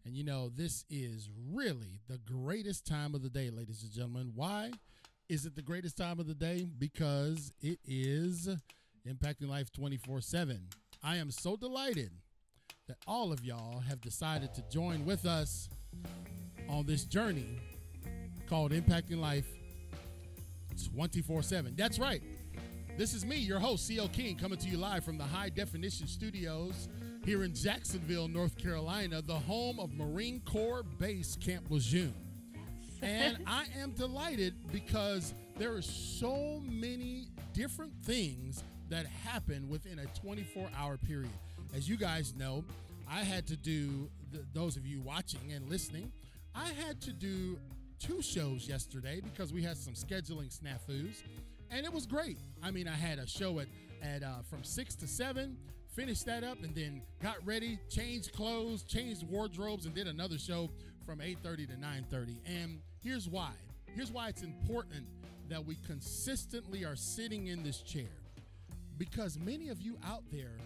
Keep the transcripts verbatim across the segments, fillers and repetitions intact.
And you know, this is really the greatest time of the day, ladies and gentlemen. Why is it the greatest time of the day? Because it is Impacting Life twenty-four seven. I am so delighted that all of y'all have decided to join with us on this journey called Impacting Life twenty-four seven. That's right. This is me, your host, C L King, coming to you live from the High Definition Studios here in Jacksonville, North Carolina, the home of Marine Corps Base Camp Lejeune. And I am delighted because there are so many different things that happen within a twenty-four hour period. As you guys know, I had to do, th- those of you watching and listening, I had to do two shows yesterday because we had some scheduling snafus, and it was great. I mean, I had a show at, at uh, from six to seven, finished that up, and then got ready, changed clothes, changed wardrobes, and did another show from eight thirty to nine thirty. And here's why. Here's why it's important that we consistently are sitting in this chair. Because many of you out there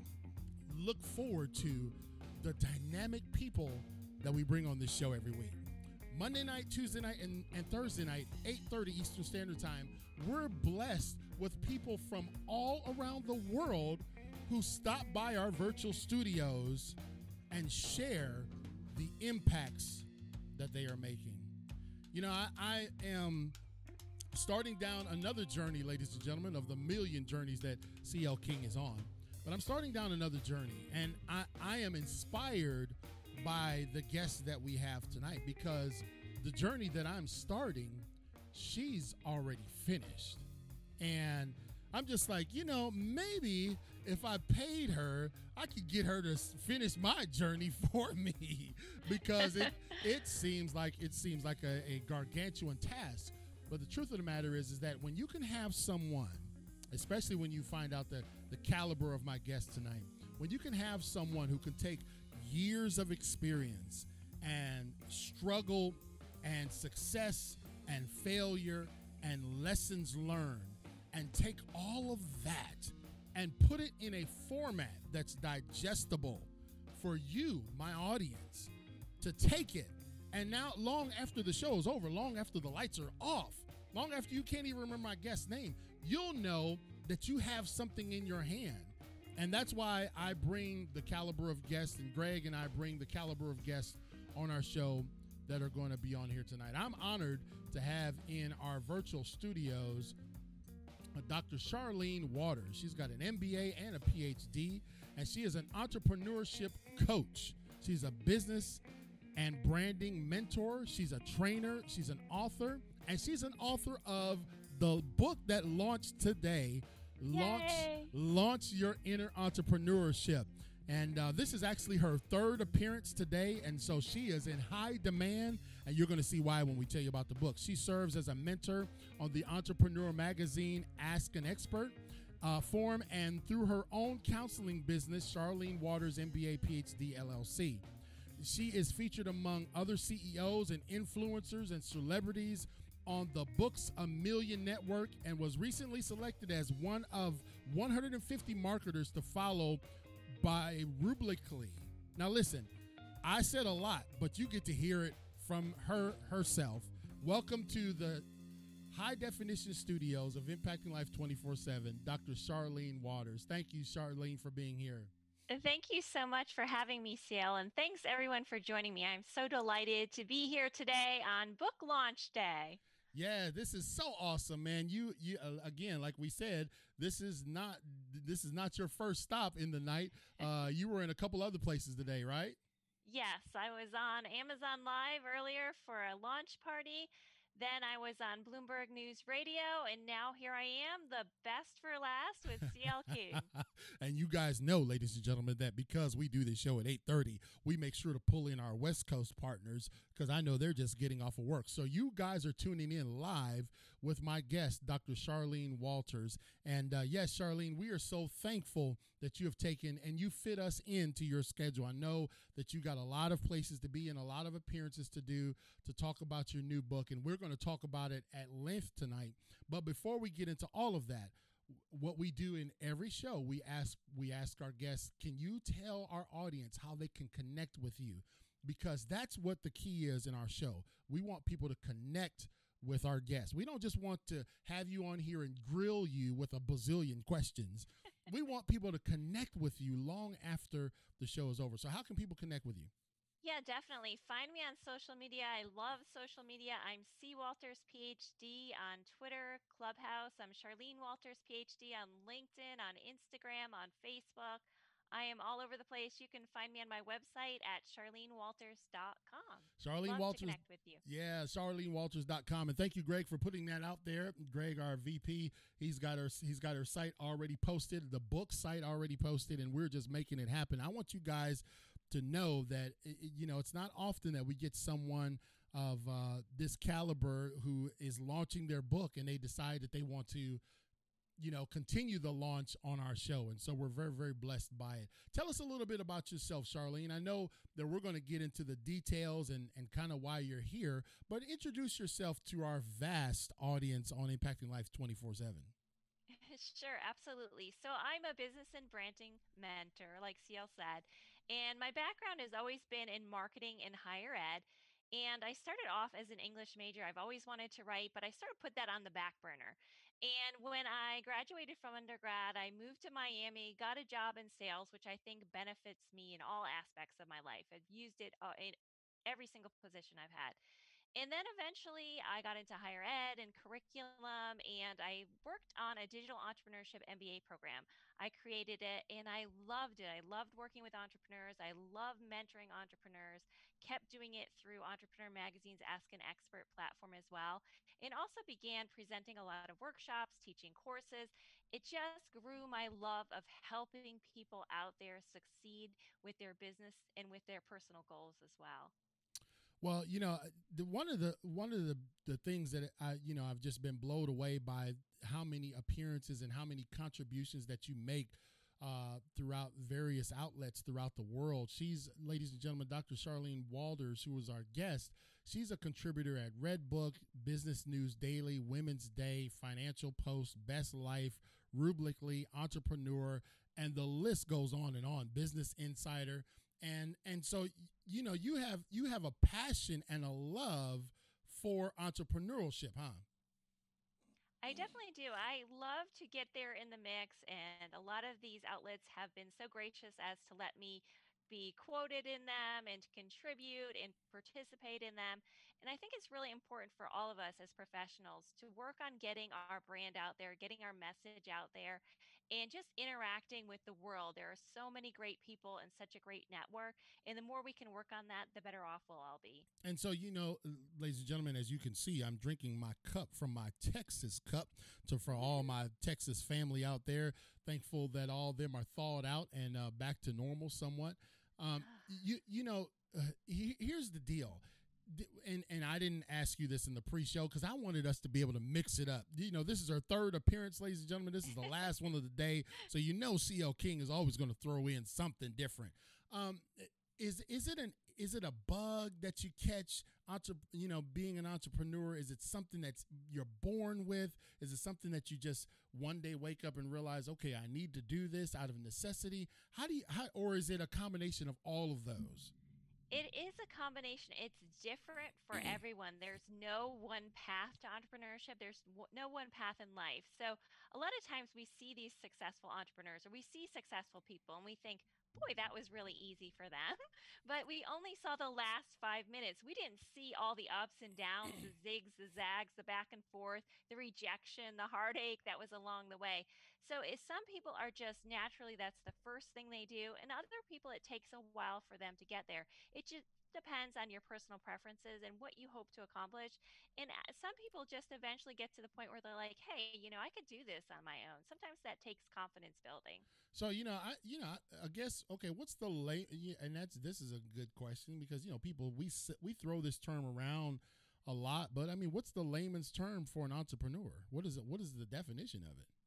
look forward to the dynamic people that we bring on this show every week. Monday night, Tuesday night, and, and Thursday night, eight thirty Eastern Standard Time, we're blessed with people from all around the world who stop by our virtual studios and share the impacts that they are making. You know, I, I am starting down another journey, ladies and gentlemen, of the million journeys that C L King is on. But I'm starting down another journey, and I, I am inspired by the guests that we have tonight, because the journey that I'm starting, she's already finished. And I'm just like, you know, maybe if I paid her, I could get her to finish my journey for me, because it it seems like it seems like a, a gargantuan task. But the truth of the matter is, is that when you can have someone, especially when you find out the, the caliber of my guest tonight, when you can have someone who can take years of experience and struggle and success and failure and lessons learned and take all of that and put it in a format that's digestible for you, my audience, to take it. And now, long after the show is over, long after the lights are off, long after you can't even remember my guest's name, you'll know that you have something in your hand. And that's why I bring the caliber of guests, and Greg and I bring the caliber of guests on our show that are going to be on here tonight. I'm honored to have in our virtual studios Doctor Charlene Waters. She's got an M B A and a P H D, and she is an entrepreneurship coach. She's a business and branding mentor. She's a trainer. She's an author, and she's an author of the book that launched today, Launch, Launch Your Inner Entrepreneurship. And uh, this is actually her third appearance today, and so she is in high demand, and you're going to see why when we tell you about the book. She serves as a mentor on the Entrepreneur Magazine Ask an Expert uh, forum, and through her own counseling business, Charlene Waters M B A P H D L L C. She is featured among other C E Os and influencers and celebrities on the Books A Million Network, and was recently selected as one of one hundred fifty marketers to follow by Rubrically. Now listen, I said a lot, but you get to hear it from her herself. Welcome to the High Definition Studios of Impacting Life twenty-four seven, Doctor Charlene Waters. Thank you, Charlene, for being here. Thank you so much for having me, C L, and thanks everyone for joining me. I'm so delighted to be here today on Book Launch Day. Yeah, this is so awesome, man. You, you uh, again, like we said, this is not this is not your first stop in the night. Uh, you were in a couple other places today, right? Yes, I was on Amazon Live earlier for a launch party. Then I was on Bloomberg News Radio, and now here I am, the best for last with C L King. And you guys know, ladies and gentlemen, that because we do this show at eight thirty, we make sure to pull in our West Coast partners, because I know they're just getting off of work. So you guys are tuning in live with my guest, Doctor Charlene Waters. And uh, yes, Charlene, we are so thankful that you have taken and you fit us into your schedule. I know that you got a lot of places to be and a lot of appearances to do to talk about your new book, and we're going to talk about it at length tonight. But before we get into all of that, what we do in every show, we ask we ask our guests, can you tell our audience how they can connect with you? because that's what the key is in our show. We want people to connect with our guests. We don't just want to have you on here and grill you with a bazillion questions. We want people to connect with you long after the show is over. So how can people connect with you? Yeah, definitely. Find me on social media. I love social media. I'm C. Walters, PhD on Twitter, Clubhouse. I'm Charlene Walters, PhD on LinkedIn, on Instagram, on Facebook. I am all over the place. You can find me on my website at charlene walters dot com. Charlene Love to Walters. connect with you. Yeah, charlene walters dot com. And thank you, Greg, for putting that out there. Greg, our V P, he's got her he's got her site already posted, the book site already posted, and we're just making it happen. I want you guys to know that, you know, it's not often that we get someone of uh, this caliber who is launching their book and they decide that they want to, you know, continue the launch on our show. And so we're very, very blessed by it. Tell us a little bit about yourself, Charlene. I know that we're going to get into the details and, and kind of why you're here, but introduce yourself to our vast audience on Impacting Life twenty-four seven. Sure, absolutely. So I'm a business and branding mentor, like C L said, and my background has always been in marketing and higher ed. And I started off as an English major. I've always wanted to write, but I sort of put that on the back burner. And when I graduated from undergrad, I moved to Miami, got a job in sales, which I think benefits me in all aspects of my life. I've used it uh, in every single position I've had. And then eventually I got into higher ed and curriculum, and I worked on a digital entrepreneurship M B A program. I created it and I loved it. I loved working with entrepreneurs. I love mentoring entrepreneurs, kept doing it through Entrepreneur Magazine's Ask an Expert platform as well, and also began presenting a lot of workshops, teaching courses. It just grew my love of helping people out there succeed with their business and with their personal goals as well. Well, you know, the one of the one of the the things that I, you know, I've just been blown away by how many appearances and how many contributions that you make uh, throughout various outlets throughout the world. She's, ladies and gentlemen, Doctor Charlene Walters, who was our guest. She's a contributor at Redbook, Business News Daily, Women's Day, Financial Post, Best Life, Rubicly, Entrepreneur, and the list goes on and on. Business Insider. And and so, you know, you have you have a passion and a love for entrepreneurship, huh? I definitely do. I love to get there in the mix, and a lot of these outlets have been so gracious as to let me be quoted in them and to contribute and participate in them. And I think it's really important for all of us as professionals to work on getting our brand out there, getting our message out there, and just interacting with the world. There are so many great people and such a great network. And the more we can work on that, the better off we'll all be. And so, you know, ladies and gentlemen, as you can see, I'm drinking my cup from my Texas cup. So for all my Texas family out there, thankful that all of them are thawed out and uh, back to normal somewhat. Um, you, you know, uh, he, here's the deal. And and I didn't ask you this in the pre-show because I wanted us to be able to mix it up. You know, this is our third appearance, ladies and gentlemen. This is the last one of the day, so you know C L King is always going to throw in something different. Um, is is it an is it a bug that you catch? Entre, you know, being an entrepreneur, is it something that's you're born with? Is it something that you just one day wake up and realize, okay, I need to do this out of necessity? How do you, how, or is it a combination of all of those? It is a combination. It's different for everyone. There's no one path to entrepreneurship. There's w- no one path in life. So a lot of times we see these successful entrepreneurs or we see successful people and we think, boy, that was really easy for them. But we only saw the last five minutes. We didn't see all the ups and downs, the zigs, the zags, the back and forth, the rejection, the heartache that was along the way. So if some people are just naturally, that's the first thing they do. And other people, it takes a while for them to get there. It just depends on your personal preferences and what you hope to accomplish. And uh, some people just eventually get to the point where they're like, hey, you know, I could do this on my own. Sometimes that takes confidence building. So, you know, I, you know, I guess, okay, what's the late, and that's, this is a good question because, you know, people, we, we throw this term around a lot, but I mean, what's the layman's term for an entrepreneur? What is it? What is the definition of it?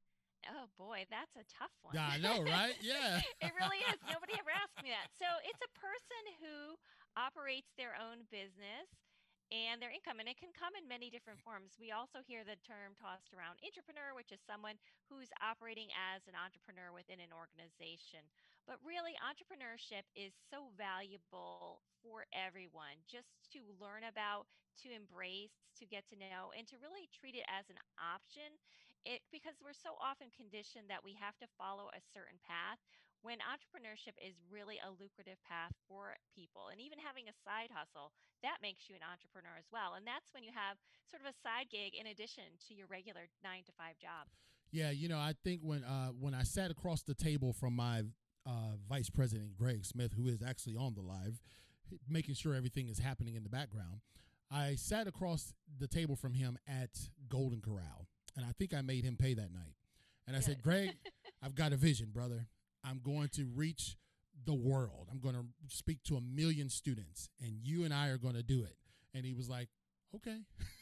Oh boy, that's a tough one. Yeah, I know, right? Yeah. It really is. Nobody ever asked me that. So it's a person who operates their own business and their income, and it can come in many different forms. We also hear the term tossed around entrepreneur, which is someone who's operating as an entrepreneur within an organization. But really, entrepreneurship is so valuable for everyone just to learn about, to embrace, to get to know, and to really treat it as an option. It because we're so often conditioned that we have to follow a certain path when entrepreneurship is really a lucrative path for people. And even having a side hustle, that makes you an entrepreneur as well. And that's when you have sort of a side gig in addition to your regular nine to five job. Yeah, you know, I think when uh, when I sat across the table from my uh, vice president Greg Smith, who is actually on the live, making sure everything is happening in the background, I sat across the table from him at Golden Corral, and I think I made him pay that night. And I Good. said, Greg, I've got a vision, brother. I'm going to reach the world. I'm going to speak to a million students, and you and I are going to do it. And he was like, okay.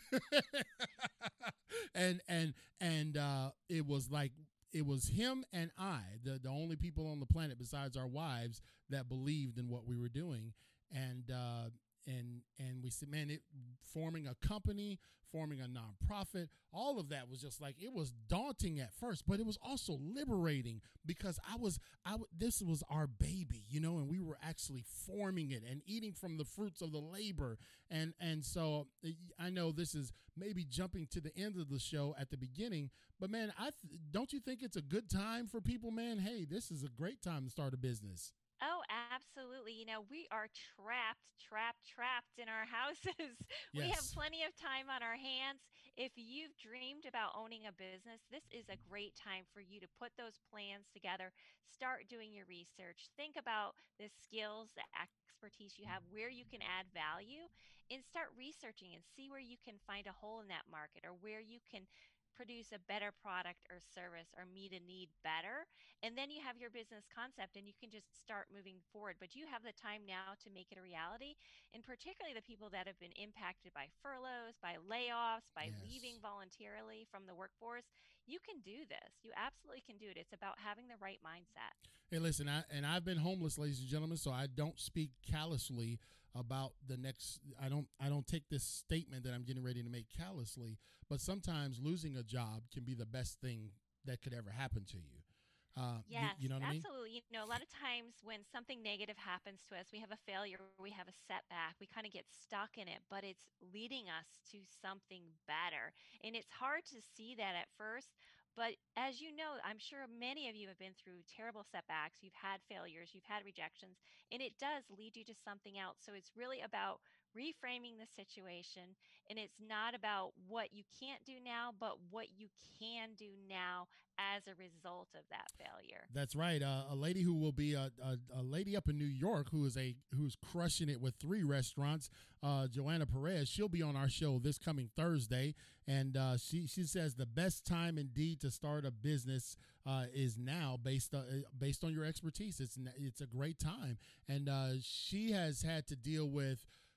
and and and uh, it was like it was him and I, the the only people on the planet besides our wives that believed in what we were doing, and uh, and and we said, man, it forming a company, forming a nonprofit, all of that was just like, it was daunting at first, but it was also liberating because I was I w- this was our baby, you know, and we were actually forming it and eating from the fruits of the labor, and and so I know this is maybe jumping to the end of the show at the beginning, but man, I th- don't you think it's a good time for people, man? Hey, this is a great time to start a business. Oh, absolutely. You know, we are trapped, trapped, trapped in our houses. We have Yes. plenty of time on our hands. If you've dreamed about owning a business, this is a great time for you to put those plans together. Start doing your research. Think about the skills, the expertise you have, where you can add value, and start researching and see where you can find a hole in that market or where you can produce a better product or service or meet a need better, and then you have your business concept and you can just start moving forward. But you have the time now to make it a reality, and particularly the people that have been impacted by furloughs, by layoffs, by Yes. leaving voluntarily from the workforce. You can do this. You absolutely can do it. It's about having the right mindset. Hey, listen, I, and I've been homeless, ladies and gentlemen, so I don't speak callously about the next. I don't. I don't take this statement that I'm getting ready to make callously. But sometimes losing a job can be the best thing that could ever happen to you. Uh, you, Yes, you know what I mean? absolutely. You know, a lot of times when something negative happens to us, we have a failure, we have a setback, we kind of get stuck in it, but it's leading us to something better. And it's hard to see that at first. But as you know, I'm sure many of you have been through terrible setbacks. You've had failures, you've had rejections, and it does lead you to something else. So it's really about reframing the situation. And it's not about what you can't do now, but what you can do now as a result of that failure. That's right. Uh, a lady who will be a, a, a lady up in New York who is a who's crushing it with three restaurants. Uh, Joanna Perez. She'll be on our show this coming Thursday, and uh, she she says the best time indeed to start a business uh, is now, based uh, based on your expertise. It's it's a great time, and uh, she has had to deal with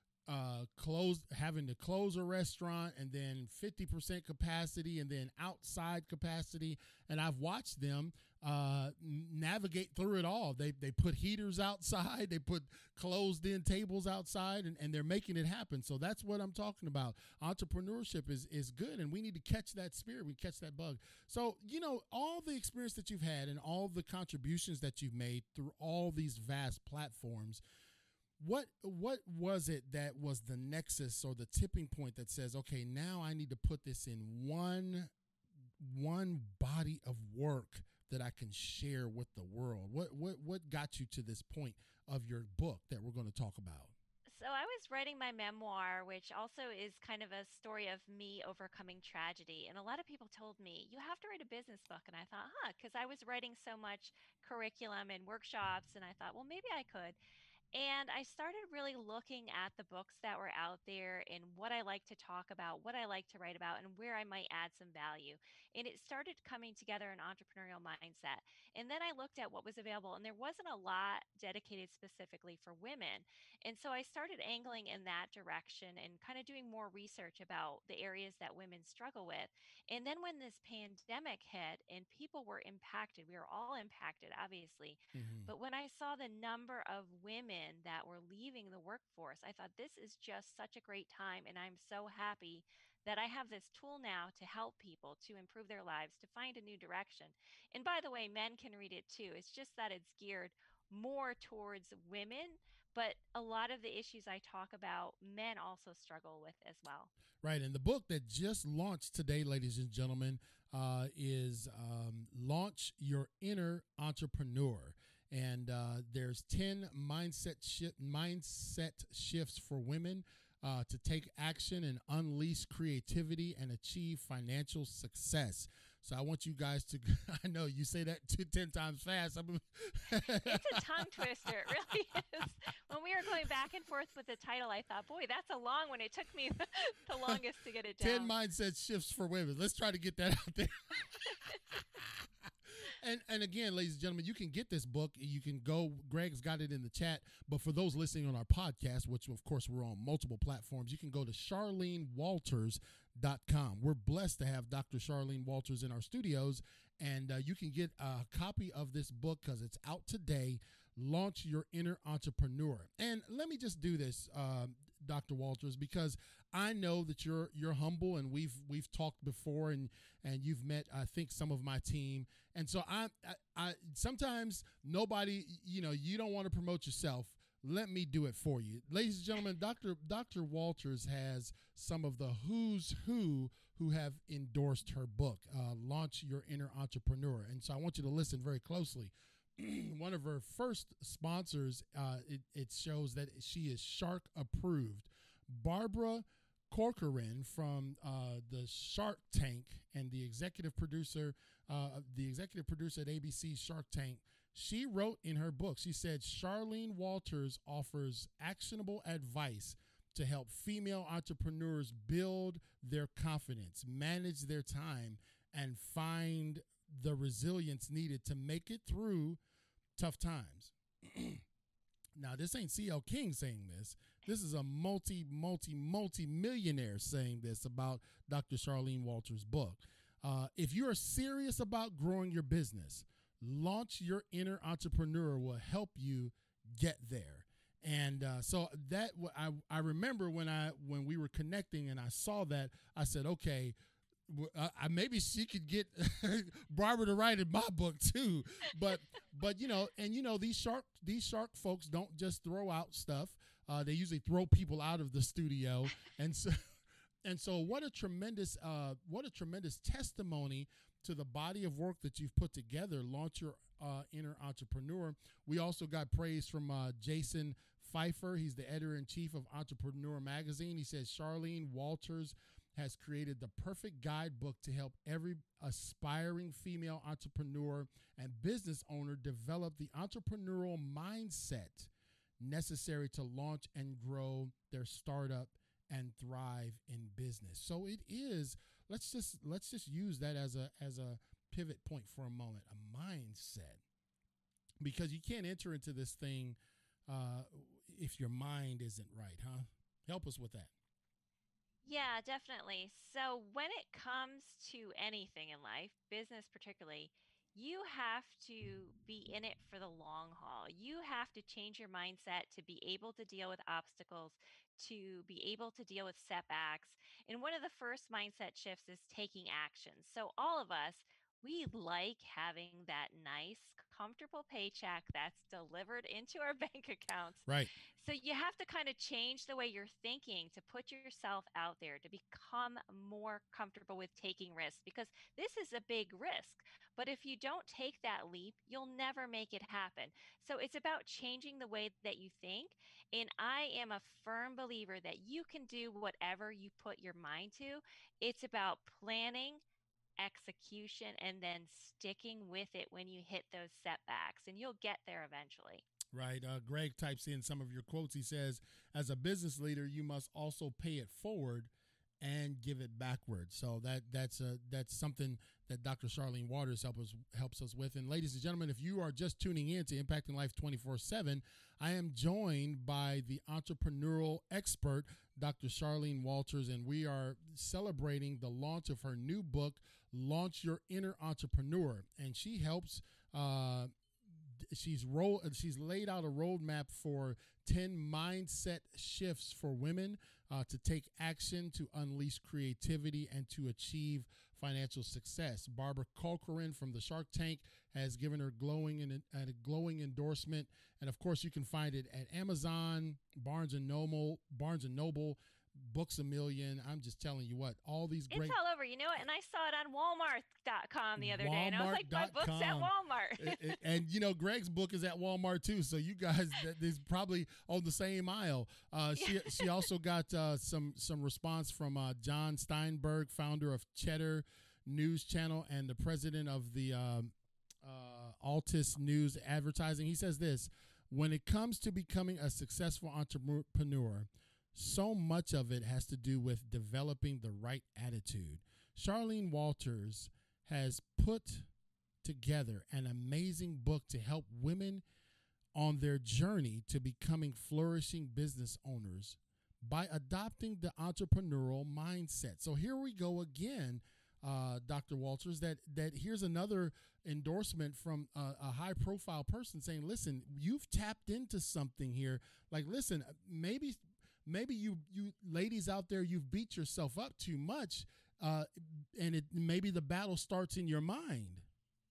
uh close having to close a restaurant and then fifty percent capacity and then outside capacity, and I've watched them uh navigate through it all. They they put heaters outside, they put closed in tables outside, and, and they're making it happen. So that's what I'm talking about. Entrepreneurship is is good, and we need to catch that spirit, we catch that bug. So, you know, all the experience that you've had and all the contributions that you've made through all these vast platforms, what what was it that was the nexus or the tipping point that says, okay, now I need to put this in one one body of work that I can share with the world? What what what got you to this point of your book that we're going to talk about? So I was writing my memoir, which also is kind of a story of me overcoming tragedy. And a lot of people told me, you have to write a business book. And I thought, huh, because I was writing so much curriculum and workshops. And I thought, well, maybe I could. And I started really looking at the books that were out there and what I like to talk about, what I like to write about, and where I might add some value. And it started coming together an entrepreneurial mindset. And then I looked at what was available, and there wasn't a lot dedicated specifically for women. And so I started angling in that direction and kind of doing more research about the areas that women struggle with. And then when this pandemic hit and people were impacted, we were all impacted, obviously, Hmm. but when I saw the number of women that were leaving the workforce, I thought this is just such a great time. And I'm so happy that I have this tool now to help people to improve their lives, to find a new direction. And by the way, men can read it too. It's just that it's geared more towards women, but a lot of the issues I talk about, men also struggle with as well. Right. And the book that just launched today, ladies and gentlemen, uh, is um, Launch Your Inner Entrepreneur. And uh, there's ten mindset shi- mindset shifts for women uh, to take action and unleash creativity and achieve financial success. So I want you guys to, I know you say that two, ten times fast. I'm, It's a tongue twister. It really is. When we were going back and forth with the title, I thought, boy, that's a long one. It took me the longest to get it ten down. mindset shifts for women. Let's try to get that out there. And and again, ladies and gentlemen, you can get this book. You can go, Greg's got it in the chat. But for those listening on our podcast, which of course we're on multiple platforms, you can go to charlene walters dot com. We're blessed to have Doctor Charlene Walters in our studios, and uh, you can get a copy of this book because it's out today. Launch Your Inner Entrepreneur. And let me just do this, uh, Doctor Walters, because I know that you're you're humble, and we've we've talked before, and and you've met, I think, some of my team, and so I I, I sometimes nobody, you know, you don't want to promote yourself. Let me do it for you, ladies and gentlemen. Doctor Doctor Walters has some of the who's who who have endorsed her book, uh, Launch Your Inner Entrepreneur, and so I want you to listen very closely. One of her first sponsors, uh, it, it shows that she is Shark approved. Barbara Corcoran from uh, the Shark Tank and the executive producer, uh, the executive producer at A B C Shark Tank, she wrote in her book, she said, Charlene Walters offers actionable advice to help female entrepreneurs build their confidence, manage their time, and find the resilience needed to make it through tough times. Now, this ain't C L King saying this. This is a multi, multi, multi millionaire saying this about Doctor Charlene Walters' book. Uh, if you are serious about growing your business, Launch Your Inner Entrepreneur will help you get there. And uh, so that I, I remember when I when we were connecting and I saw that, I said, okay, Uh, maybe she could get Barbara to write in my book too, but but you know, and you know, these shark these shark folks don't just throw out stuff. Uh, they usually throw people out of the studio, and so and so what a tremendous uh, what a tremendous testimony to the body of work that you've put together. Launch Your uh, Inner Entrepreneur. We also got praise from uh, Jason Pfeiffer. He's the editor in chief of Entrepreneur Magazine. He says Charlene Walters has created the perfect guidebook to help every aspiring female entrepreneur and business owner develop the entrepreneurial mindset necessary to launch and grow their startup and thrive in business. So it is, let's just let's just use that as a as a pivot point for a moment, a mindset. Because you can't enter into this thing uh, if your mind isn't right, huh? Help us with that. Yeah, definitely. So when it comes to anything in life, business particularly, you have to be in it for the long haul. You have to change your mindset to be able to deal with obstacles, to be able to deal with setbacks. And one of the first mindset shifts is taking action. So all of us, we like having that nice, comfortable paycheck that's delivered into our bank accounts. Right. So you have to kind of change the way you're thinking to put yourself out there to become more comfortable with taking risks, because this is a big risk. But if you don't take that leap, you'll never make it happen. So it's about changing the way that you think. And I am a firm believer that you can do whatever you put your mind to. It's about planning, execution, and then sticking with it when you hit those setbacks, and you'll get there eventually. Right. Uh, Greg types in some of your quotes. He says, as a business leader, you must also pay it forward and give it backwards. So that that's a, that's something that Doctor Charlene Walters help us, helps us with. And ladies and gentlemen, if you are just tuning in to Impacting Life twenty-four seven, I am joined by the entrepreneurial expert, Doctor Charlene Walters, and we are celebrating the launch of her new book, Launch Your Inner Entrepreneur. And she helps uh, she's roll she's laid out a roadmap for ten mindset shifts for women uh, to take action, to unleash creativity, and to achieve financial success. Barbara Corcoran from the Shark Tank has given her glowing and a glowing endorsement. And of course, you can find it at Amazon, Barnes and Noble, Barnes and Noble, Books a Million. I'm just telling you what, all these great. It's all over, you know what? And I saw it on Walmart dot com the other Walmart. day, and I was like, my book's at Walmart. and, and you know, Greg's book is at Walmart too. So you guys, that is probably on the same aisle. Uh, she she also got uh, some some response from uh, John Steinberg, founder of Cheddar News Channel and the president of the um, uh, Altus News Advertising. He says this: when it comes to becoming a successful entrepreneur, so much of it has to do with developing the right attitude. Charlene Walters has put together an amazing book to help women on their journey to becoming flourishing business owners by adopting the entrepreneurial mindset. So here we go again, uh, Doctor Walters, that, that here's another endorsement from a, a high-profile person saying, listen, you've tapped into something here. Like, listen, maybe... Maybe you, you ladies out there, you've beat yourself up too much, uh, and it maybe the battle starts in your mind.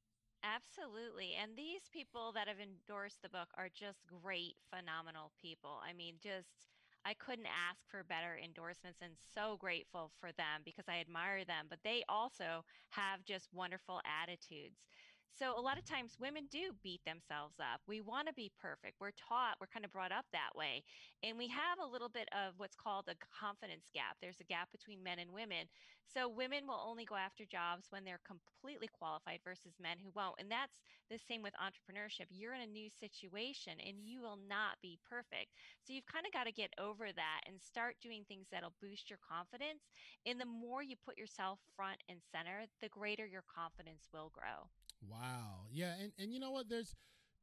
Absolutely. And these people that have endorsed the book are just great, phenomenal people. I mean, just, I couldn't ask for better endorsements, and so grateful for them because I admire them. But they also have just wonderful attitudes. So a lot of times women do beat themselves up. We want to be perfect. We're taught, we're kind of brought up that way. And we have a little bit of what's called a confidence gap. There's a gap between men and women. So women will only go after jobs when they're completely qualified versus men who won't. And that's the same with entrepreneurship. You're in a new situation and you will not be perfect. So you've kind of got to get over that and start doing things that'll boost your confidence. And the more you put yourself front and center, the greater your confidence will grow. Wow. Yeah. And, and you know what? There's,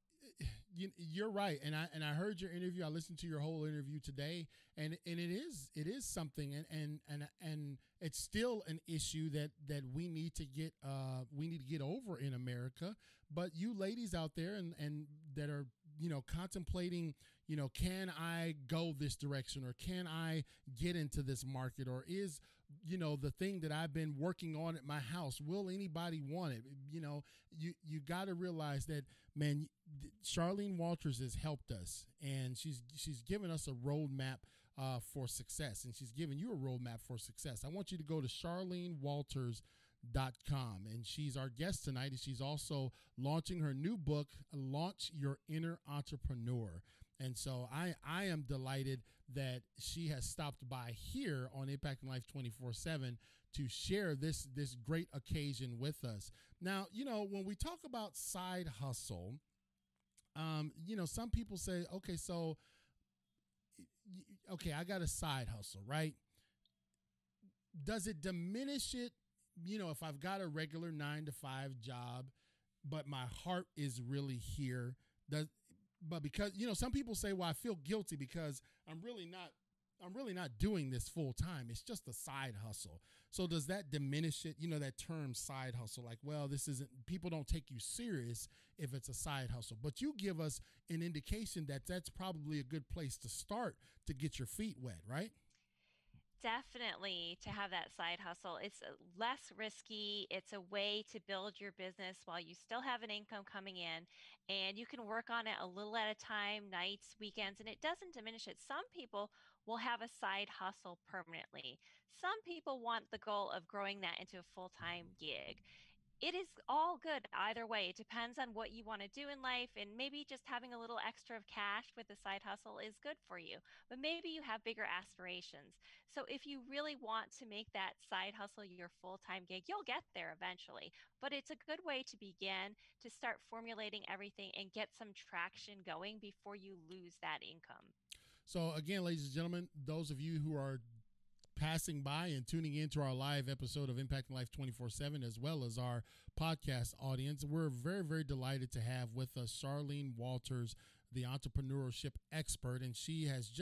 you, you're right. And I, and I heard your interview. I listened to your whole interview today, and, and it is, it is something, and, and, and, and it's still an issue that, that we need to get, uh, we need to get over in America. But you ladies out there and, and that are, you know, contemplating, you know, can I go this direction, or can I get into this market, or is, you know, the thing that I've been working on at my house, will anybody want it? You know, you, you got to realize that, man, Charlene Walters has helped us, and she's, she's given us a roadmap uh, for success, and she's given you a roadmap for success. I want you to go to charlene walters dot com, and she's our guest tonight, and she's also launching her new book, Launch Your Inner Entrepreneur. And so I, I am delighted that she has stopped by here on Impacting Life twenty-four seven to share this, this great occasion with us. Now, you know, when we talk about side hustle, um, you know, some people say, okay, so, okay, I got a side hustle, right? Does it diminish it? You know, if I've got a regular nine to five job, but my heart is really here, does, but because, you know, some people say, well, I feel guilty because I'm really not, I'm really not doing this full time. It's just a side hustle. So does that diminish it? You know, that term side hustle, like, well, this isn't, people don't take you serious if it's a side hustle, but you give us an indication that that's probably a good place to start to get your feet wet, right? Definitely, to have that side hustle. It's uh, less risky. It's a way to build your business while you still have an income coming in, and you can work on it a little at a time, nights, weekends, and it doesn't diminish it. Some people will have a side hustle permanently. Some people want the goal of growing that into a full-time gig. It is all good either way. It depends on what you want to do in life, and maybe just having a little extra of cash with a side hustle is good for you. But maybe you have bigger aspirations. So if you really want to make that side hustle your full-time gig, you'll get there eventually. But it's a good way to begin, to start formulating everything and get some traction going before you lose that income. So again, ladies and gentlemen, those of you who are passing by and tuning into our live episode of Impacting Life twenty-four seven, as well as our podcast audience, we're very, very delighted to have with us Charlene Walters, the entrepreneurship expert, and she has just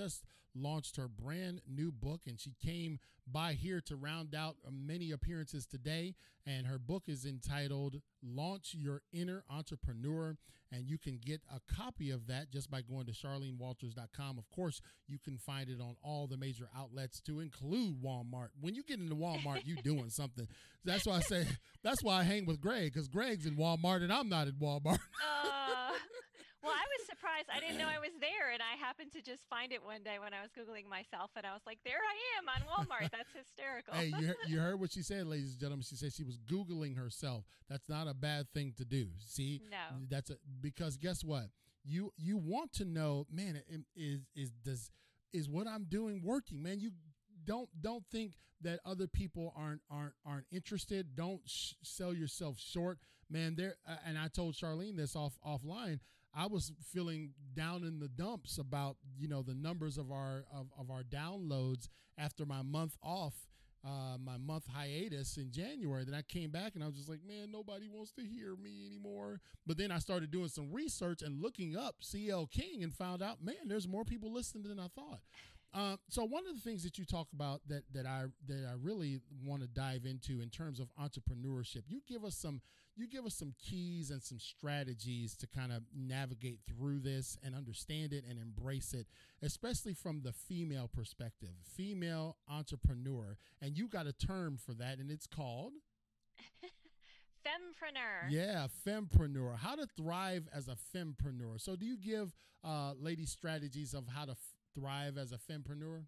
launched her brand new book, and she came by here to round out many appearances today. And her book is entitled Launch Your Inner Entrepreneur. And you can get a copy of that just by going to charlene walters dot com. Of course, you can find it on all the major outlets to include Walmart. When you get into Walmart, you doing something. That's why I say, that's why I hang with Greg, because Greg's in Walmart and I'm not at Walmart. Uh, well, I was surprised. I didn't know I was there, and I happened to just find it one day when I was Googling myself, and I was like, there I am on Walmart. That's hysterical. Hey, you, you heard what she said, ladies and gentlemen. She said she was Googling herself. That's not a bad thing to do. See? No. That's a, because guess what? You you want to know, man, is is does is what I'm doing working, man? You don't don't think that other people aren't aren't aren't interested. Don't sh- sell yourself short, man. There, uh, and I told Charlene this off offline. I was feeling down in the dumps about, you know, the numbers of our of, of our downloads after my month off, uh, my month hiatus in January. Then I came back and I was just like, man, nobody wants to hear me anymore. But then I started doing some research and looking up C L King and found out, man, there's more people listening than I thought. Uh, so one of the things that you talk about that that I that I really want to dive into in terms of entrepreneurship, you give us some you give us some keys and some strategies to kind of navigate through this and understand it and embrace it, especially from the female perspective, female entrepreneur. And you got a term for that, and it's called Fempreneur. Yeah, fempreneur. How to thrive as a fempreneur. So do you give uh, ladies strategies of how to f- thrive as a fempreneur?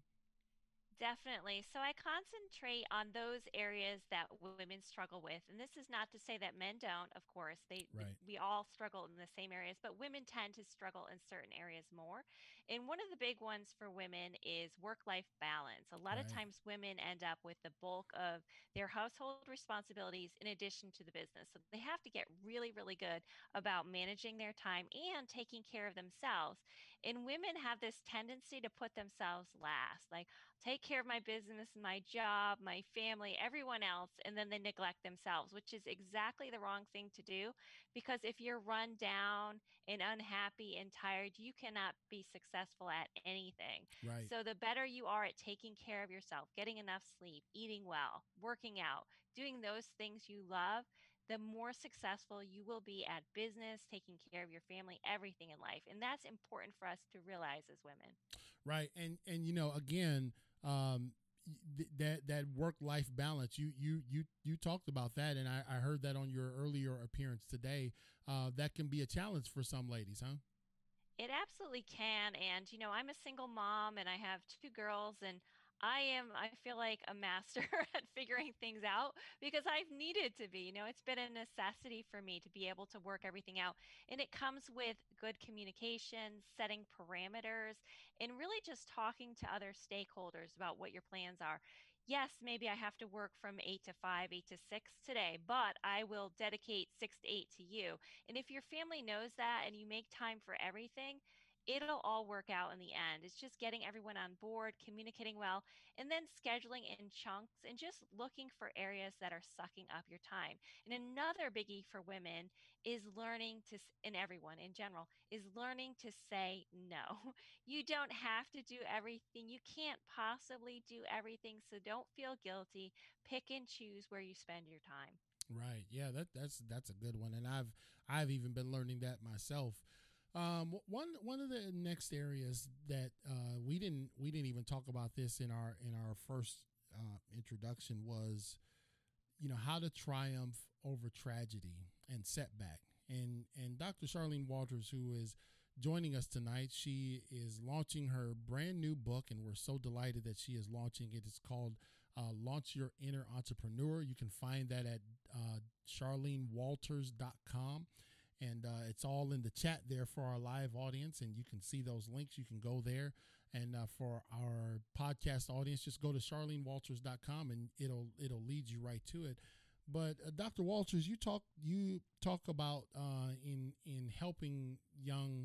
Definitely. So I concentrate on those areas that women struggle with. And this is not to say that men don't, of course. They Right. we all struggle in the same areas, but women tend to struggle in certain areas more. And one of the big ones for women is work-life balance. A lot of Right. times women end up with the bulk of their household responsibilities in addition to the business. So they have to get really, really good about managing their time and taking care of themselves. And women have this tendency to put themselves last. Like, take care of my business, my job, my family, everyone else, and then they neglect themselves, which is exactly the wrong thing to do. Because if you're run down and unhappy and tired, you cannot be successful at anything. Right. So, the better you are at taking care of yourself, getting enough sleep, eating well, working out, doing those things you love, the more successful you will be at business, taking care of your family, everything in life. And that's important for us to realize as women. Right. And and you know, again, um th- that that work life balance, you you you you talked about that, and I, I heard that on your earlier appearance today. Uh that can be a challenge for some ladies, huh? It absolutely can. And, you know, I'm a single mom and I have two girls, and I am, I feel like a master at figuring things out because I've needed to be. You know, it's been a necessity for me to be able to work everything out. And it comes with good communication, setting parameters, and really just talking to other stakeholders about what your plans are. Yes, maybe I have to work from eight to five, eight to six today, but I will dedicate six to eight to you. And if your family knows that and you make time for everything, it'll all work out in the end. It's just getting everyone on board, communicating well, and then scheduling in chunks and just looking for areas that are sucking up your time. And another biggie for women is learning to, and everyone in general, is learning to say no. You don't have to do everything. You can't possibly do everything. So don't feel guilty. Pick and choose where you spend your time. Right. Yeah, that that's that's a good one. And I've I've even been learning that myself. Um, one one of the next areas that uh, we didn't we didn't even talk about this in our in our first uh, introduction was, you know, how to triumph over tragedy and setback. And and Doctor Charlene Walters, who is joining us tonight, she is launching her brand new book, and we're so delighted that she is launching it. It's called uh, Launch Your Inner Entrepreneur. You can find that at uh, charlene walters dot com. And uh, it's all in the chat there for our live audience, and you can see those links. You can go there, and uh, for our podcast audience, just go to charlene walters dot com, and it'll it'll lead you right to it. But uh, Doctor Walters, you talk you talk about uh, in in helping young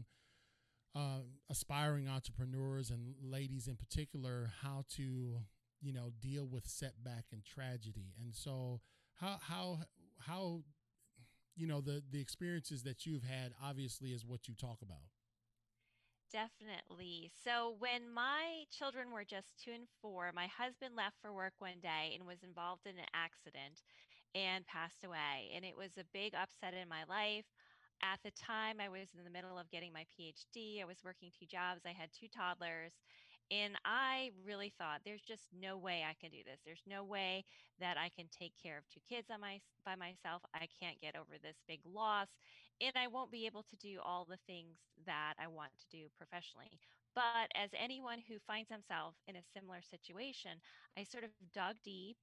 uh, aspiring entrepreneurs and ladies in particular how to, you know, deal with setback and tragedy. And so how how how you know, the the experiences that you've had obviously is what you talk about. Definitely. So when my children were just two and four, my husband left for work one day and was involved in an accident and passed away. And it was a big upset in my life. At the time, I was in the middle of getting my PhD. I was working two jobs. I had two toddlers. And I really thought there's just no way I can do this. There's no way that I can take care of two kids on my by myself. I can't get over this big loss, and I won't be able to do all the things that I want to do professionally. But as anyone who finds himself in a similar situation, I sort of dug deep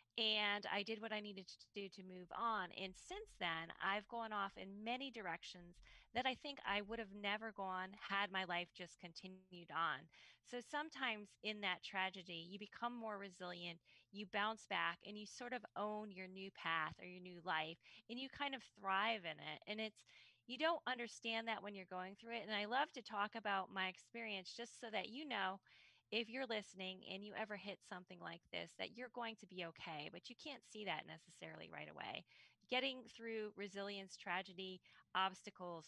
and I did what I needed to do to move on. And since then, I've gone off in many directions that I think I would have never gone had my life just continued on. So sometimes in that tragedy, you become more resilient, you bounce back, and you sort of own your new path or your new life, and you kind of thrive in it. And it's you don't understand that when you're going through it. And I love to talk about my experience just so that you know if you're listening and you ever hit something like this, that you're going to be okay, but you can't see that necessarily right away. Getting through resilience, tragedy, obstacles,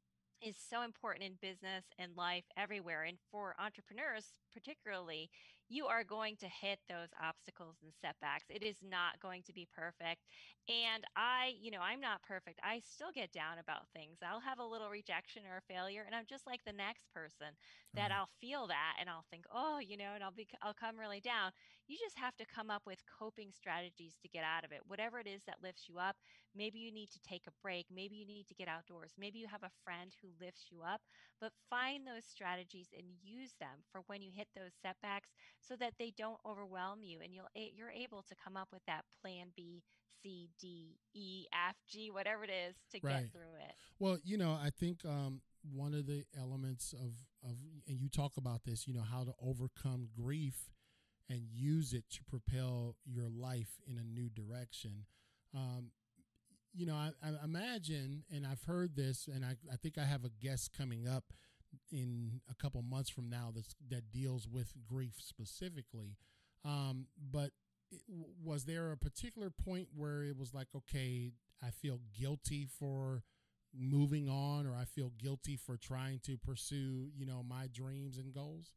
is so important in business and life everywhere. And for entrepreneurs, particularly, you are going to hit those obstacles and setbacks. It is not going to be perfect. And I, you know, I'm not perfect. I still get down about things. I'll have a little rejection or a failure, and I'm just like the next person that Right. I'll feel that and I'll think, oh, you know, and I'll be, I'll come really down. You just have to come up with coping strategies to get out of it. Whatever it is that lifts you up, maybe you need to take a break. Maybe you need to get outdoors. Maybe you have a friend who lifts you up, but find those strategies and use them for when you hit those setbacks so that they don't overwhelm you and you'll you're able to come up with that plan B, C, D, E, F, G, whatever it is to get Right. through it. Well, you know, I think um, one of the elements of of and you talk about this, you know, how to overcome grief and use it to propel your life in a new direction. Um, you know, I, I imagine, and I've heard this, and I, I think I have a guest coming up in a couple months from now that's, that deals with grief specifically. Um, but it, was there a particular point where it was like, okay, I feel guilty for moving on, or I feel guilty for trying to pursue, you know, my dreams and goals?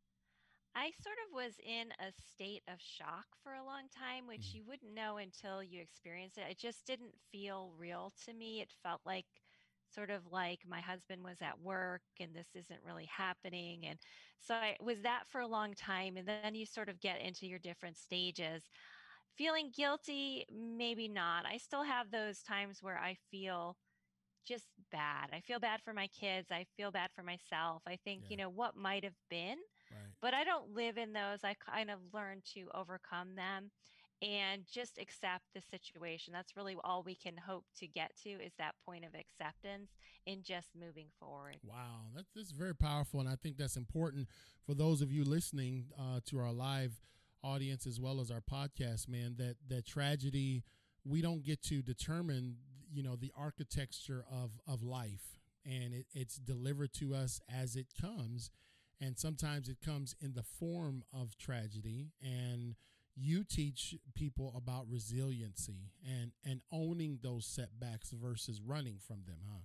I sort of was in a state of shock for a long time, which Mm. you wouldn't know until you experience it. It just didn't feel real to me. It felt like sort of like my husband was at work and this isn't really happening. And so I was that for a long time. And then you sort of get into your different stages. Feeling guilty, maybe not. I still have those times where I feel just bad. I feel bad for my kids. I feel bad for myself. I think, Yeah. you know, what might have been, Right. but I don't live in those. I kind of learned to overcome them and just accept the situation. That's really all we can hope to get to is that point of acceptance and just moving forward. Wow, that's, that's very powerful, and I think that's important for those of you listening uh, to our live audience as well as our podcast. Man, that that tragedy, we don't get to determine, you know, the architecture of of life, and it, it's delivered to us as it comes, and sometimes it comes in the form of tragedy. And you teach people about resiliency and and owning those setbacks versus running from them, huh?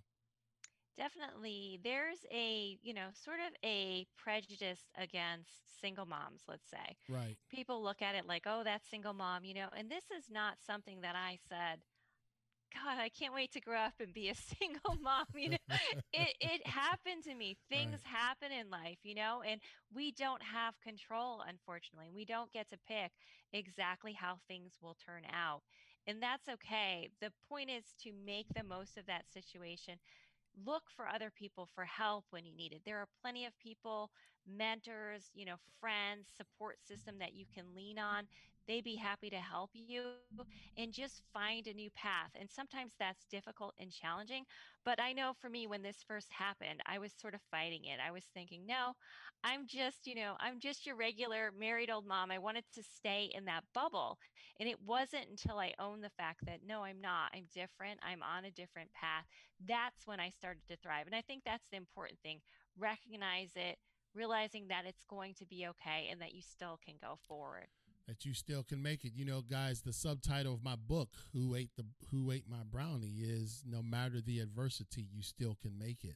Definitely. There's a, you know, sort of a prejudice against single moms, let's say. Right. People look at it like, oh, that's single mom, you know, and this is not something that I said, God, I can't wait to grow up and be a single mom. You know, it, it happened to me. Things Right. happen in life, you know, and we don't have control, unfortunately. We don't get to pick exactly how things will turn out. And that's okay. The point is to make the most of that situation, look for other people for help when you need it. There are plenty of people, mentors, you know, friends, support system that you can lean on. They'd be happy to help you and just find a new path. And sometimes that's difficult and challenging. But I know for me, when this first happened, I was sort of fighting it. I was thinking, no, I'm just, you know, I'm just your regular married old mom. I wanted to stay in that bubble. And it wasn't until I owned the fact that, no, I'm not. I'm different. I'm on a different path. That's when I started to thrive. And I think that's the important thing. Recognize it, realizing that it's going to be okay and that you still can go forward. That you still can make it. You know, guys, the subtitle of my book, Who Ate the Who Ate My Brownie, is no matter the adversity, you still can make it.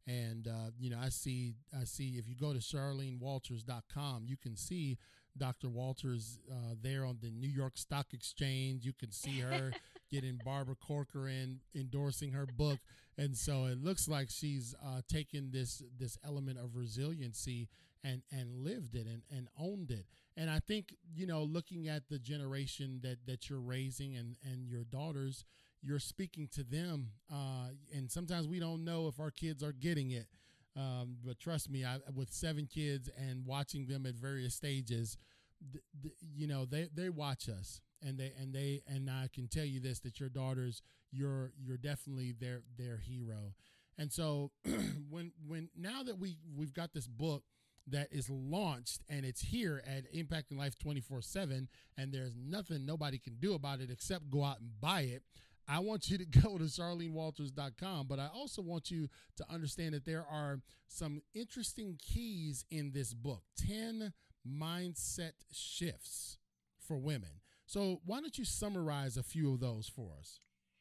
And, uh, you know, I see, I see if you go to charlene walters dot com, you can see Doctor Walters uh, there on the New York Stock Exchange. You can see her getting Barbara Corcoran endorsing her book. And so it looks like she's uh, taken this this element of resiliency and, and lived it and, and owned it. And I think, you know, looking at the generation that, that you're raising and, and your daughters, you're speaking to them. Uh, and sometimes we don't know if our kids are getting it. Um, but trust me, I, with seven kids and watching them at various stages, th- th- you know, they, they watch us and they, and they, and I can tell you this, that your daughters, you're, you're definitely their, their hero. And so when, when, now that we, we've got this book that is launched and it's here at Impacting Life twenty-four seven, and there's nothing nobody can do about it except go out and buy it, I want you to go to charlene walters dot com, but I also want you to understand that there are some interesting keys in this book, ten mindset shifts for women. So why don't you summarize a few of those for us?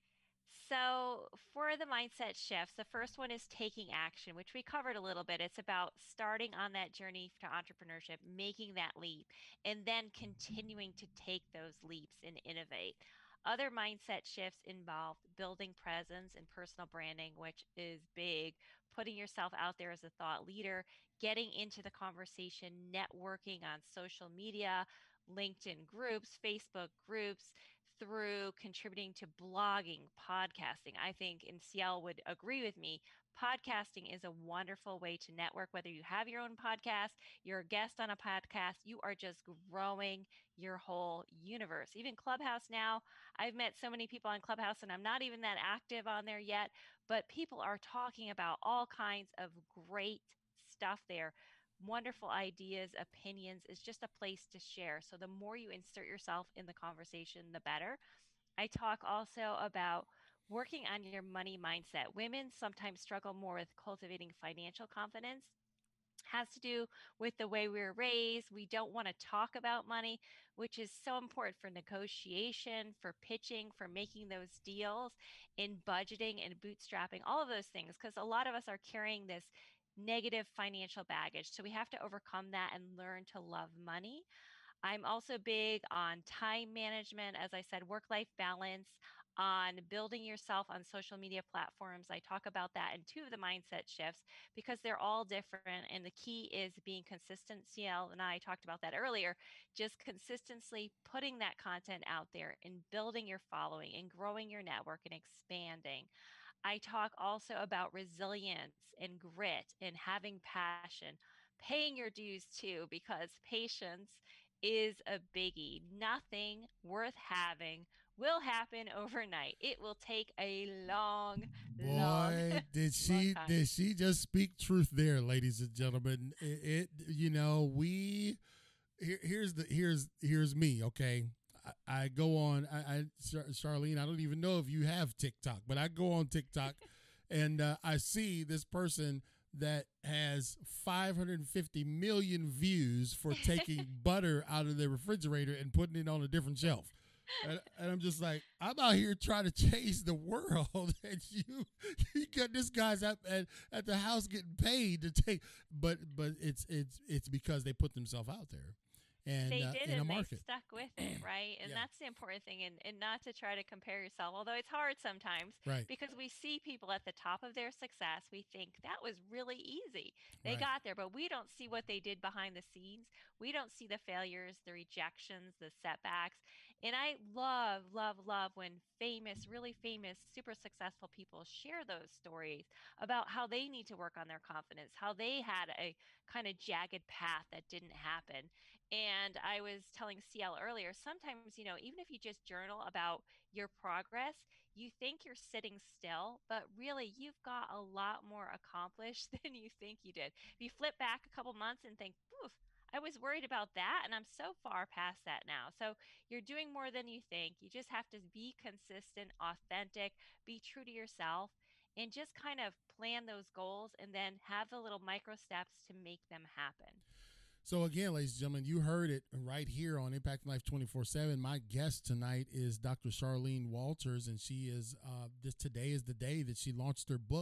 So, for the mindset shifts, the first one is taking action, which we covered a little bit. It's about starting on that journey to entrepreneurship, making that leap, and then continuing to take those leaps and innovate. Other mindset shifts involve building presence and personal branding, which is big, putting yourself out there as a thought leader, getting into the conversation, networking on social media, LinkedIn groups, Facebook groups, through contributing to blogging, podcasting. I think, and Ciel would agree with me, podcasting is a wonderful way to network. Whether you have your own podcast, you're a guest on a podcast, you are just growing your whole universe. Even Clubhouse now, I've met so many people on Clubhouse, and I'm not even that active on there yet, but people are talking about all kinds of great stuff there. Wonderful ideas, opinions is just a place to share. So the more you insert yourself in the conversation, the better. I talk also about working on your money mindset. Women sometimes struggle more with cultivating financial confidence. Has to do with the way we were raised. We don't want to talk about money, which is so important for negotiation, for pitching, for making those deals, in budgeting and bootstrapping, all of those things, because a lot of us are carrying this negative financial baggage. So we have to overcome that and learn to love money. I'm also big on time management, as I said, work life balance, on building yourself on social media platforms. I talk about that in two of the mindset shifts because they're all different. And the key is being consistent. Ciel and I talked about that earlier, just consistently putting that content out there and building your following and growing your network and expanding. I talk also about resilience and grit and having passion, paying your dues too, because patience is a biggie. Nothing worth having will happen overnight. It will take a long, long, Boy, did long she time. did she just speak truth there, ladies and gentlemen? It, it you know we here, here's the here's here's me. Okay, I, I go on. I, I Charlene, I don't even know if you have TikTok, but I go on TikTok, and uh, I see this person that has five hundred fifty million views for taking butter out of the refrigerator and putting it on a different shelf. And, and I'm just like, I'm out here trying to change the world, and you, you got this guy's at, at at the house getting paid to take, but but it's it's it's because they put themselves out there, and They uh, did, in a and they market. stuck with it, right? And Yeah, that's the important thing, and, and not to try to compare yourself, although it's hard sometimes right, because we see people at the top of their success. We think that was really easy. They right. got there, but we don't see what they did behind the scenes. We don't see the failures, the rejections, the setbacks. And I love, love, love when famous, really famous, super successful people share those stories about how they need to work on their confidence, how they had a kind of jagged path that didn't happen. And I was telling Ciel earlier, sometimes, you know, even if you just journal about your progress, you think you're sitting still, but really you've got a lot more accomplished than you think you did. If you flip back a couple months and think, poof, I was worried about that and I'm so far past that now. So you're doing more than you think. You just have to be consistent, authentic, be true to yourself, and just kind of plan those goals and then have the little micro steps to make them happen. So again, ladies and gentlemen, you heard it right here on Impact Life twenty-four seven. My guest tonight is Doctor Charlene Walters, and she is uh, this today is the day that she launched her book,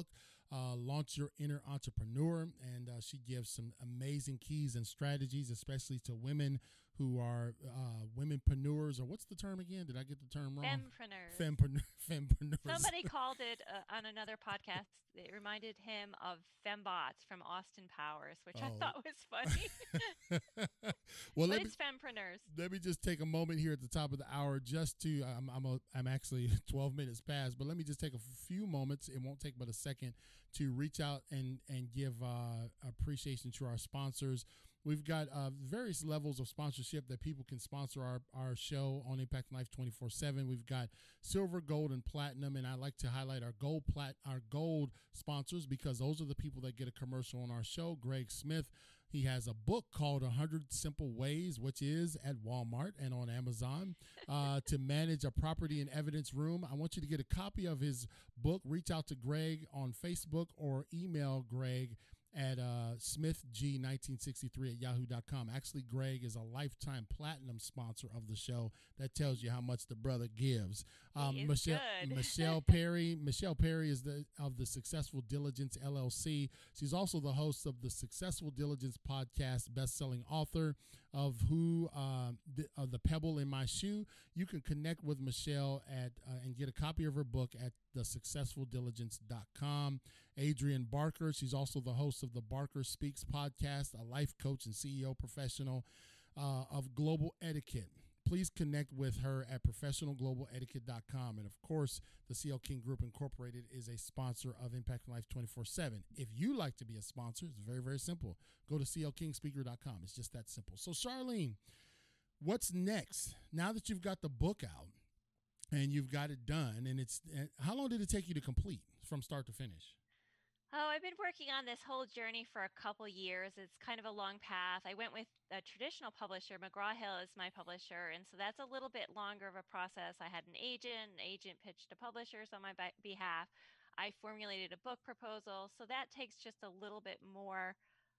uh, Launch Your Inner Entrepreneur. And uh, she gives some amazing keys and strategies, especially to women who are uh, womenpreneurs, or what's the term again? Did I get the term wrong? Fempreneurs. Fempreneur, fempreneurs. Somebody called it uh, on another podcast. It reminded him of fembots from Austin Powers, which I Oh. thought was funny. Well, But let me it's fempreneurs. let me just take a moment here at the top of the hour just to I'm I'm, a, I'm actually twelve minutes past, but let me just take a few moments. It won't take but a second to reach out and and give uh, appreciation to our sponsors. We've got uh, various levels of sponsorship that people can sponsor our, our show on Impact Life twenty-four seven. We've got silver, gold, and platinum, and I like to highlight our gold plat our gold sponsors because those are the people that get a commercial on our show. Greg Smith, he has a book called one hundred Simple Ways, which is at Walmart and on Amazon, uh, to manage a property and evidence room. I want you to get a copy of his book. Reach out to Greg on Facebook or email Greg at uh, smith g nineteen sixty-three at yahoo dot com. Actually, Greg is a lifetime platinum sponsor of the show. That tells you how much the brother gives. Um, He is Michelle, good. Michelle Perry. Michelle Perry is the of the Successful Diligence L L C. She's also the host of the Successful Diligence podcast, best-selling author of who uh, the, uh, the Pebble in My Shoe. You can connect with Michelle at uh, and get a copy of her book at the successful diligence dot com. Adrienne Barker, she's also the host of the Barker Speaks podcast, a life coach and C E O professional uh, of global etiquette. Please connect with her at professional global etiquette dot com. And of course, the C L King Group Incorporated is a sponsor of Impact Life twenty-four seven. If you like to be a sponsor, it's very, very simple. Go to c l king speaker dot com. It's just that simple. So, Charlene, what's next? Now that you've got the book out and you've got it done, and it's how long did it take you to complete from start to finish? Oh, I've been working on this whole journey for a couple years. It's kind of a long path. I went with a traditional publisher. McGraw Hill is my publisher, and so that's a little bit longer of a process. I had an agent, an agent pitched to publishers on my be- behalf. I formulated a book proposal, so that takes just a little bit more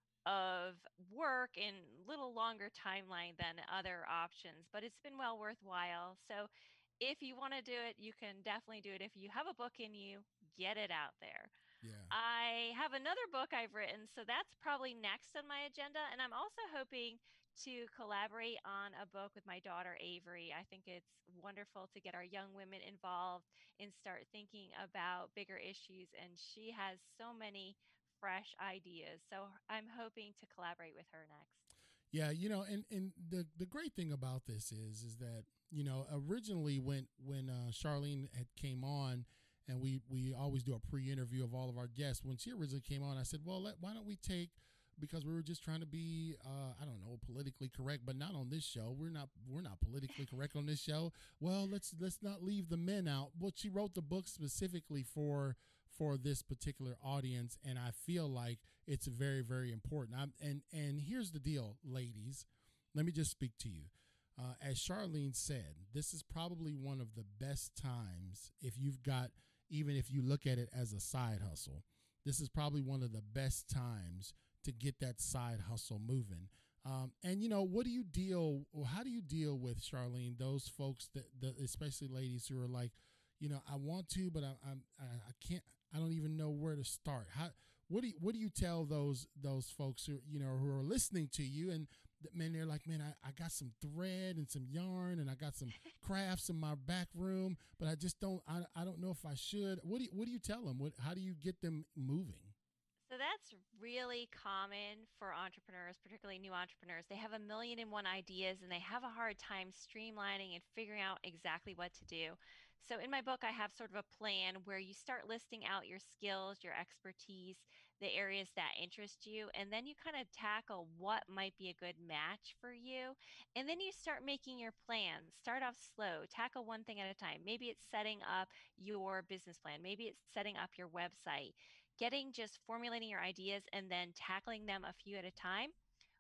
of work and little longer timeline than other options, but it's been well worthwhile. So if you want to do it, you can definitely do it. If you have a book in you, get it out there. Yeah. I have another book I've written, so that's probably next on my agenda. And I'm also hoping to collaborate on a book with my daughter, Avery. I think it's wonderful to get our young women involved and start thinking about bigger issues. And she has so many fresh ideas. So I'm hoping to collaborate with her next. Yeah, you know, and and the the great thing about this is is that, you know, originally when when uh, Charlene had came on, and we we always do a pre-interview of all of our guests. When she originally came on, I said, well, let, why don't we take, because we were just trying to be uh, I don't know, politically correct, but not on this show. We're not we're not politically correct on this show. Well, let's let's not leave the men out. But she wrote the book specifically for for this particular audience, and I feel like it's very, very important. I'm, and and here's the deal, ladies. Let me just speak to you. Uh, as Charlene said, this is probably one of the best times if you've got, even if you look at it as a side hustle, this is probably one of the best times to get that side hustle moving. Um, and, you know, what do you deal, or how do you deal with, Charlene, those folks that, that especially ladies who are like, you know, I want to, but I, I'm, I, I can't, I don't even know where to start. How, what do you, what do you tell those, those folks who, you know, who are listening to you, and man, they're like, man, I, I got some thread and some yarn and I got some crafts in my back room, but I just don't, I, I don't know if I should. What do you, what do you tell them? What, how do you get them moving? So that's really common for entrepreneurs, particularly new entrepreneurs. They have a million and one ideas and they have a hard time streamlining and figuring out exactly what to do. So in my book, I have sort of a plan where you start listing out your skills, your expertise, the areas that interest you, and then you kind of tackle what might be a good match for you. And then you start making your plans. Start off slow, tackle one thing at a time. Maybe it's setting up your business plan, maybe it's setting up your website, getting just formulating your ideas and then tackling them a few at a time.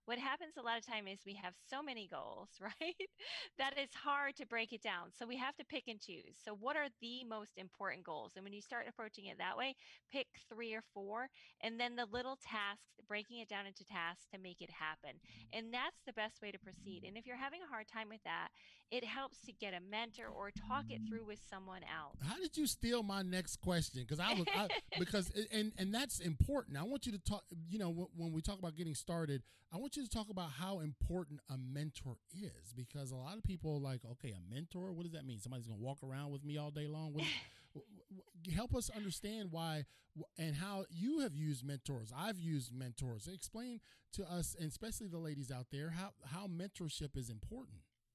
what happens a lot of time is we have so many goals, right? That it's hard to break it down. So we have to pick and choose. So what are the most important goals? And when you start approaching it that way, pick three or four, and then the little tasks, breaking it down into tasks to make it happen. And that's the best way to proceed. And if you're having a hard time with that, it helps to get a mentor or talk it through with someone else. How did you steal my next question? Because I was I, because and and that's important. I want you to talk. You know, when we talk about getting started, I want you to talk about how important a mentor is, because a lot of people are like, okay, a mentor. What does that mean? Somebody's gonna walk around with me all day long? What, help us understand why and how you have used mentors. I've used mentors. Explain to us, and especially the ladies out there, how how mentorship is important.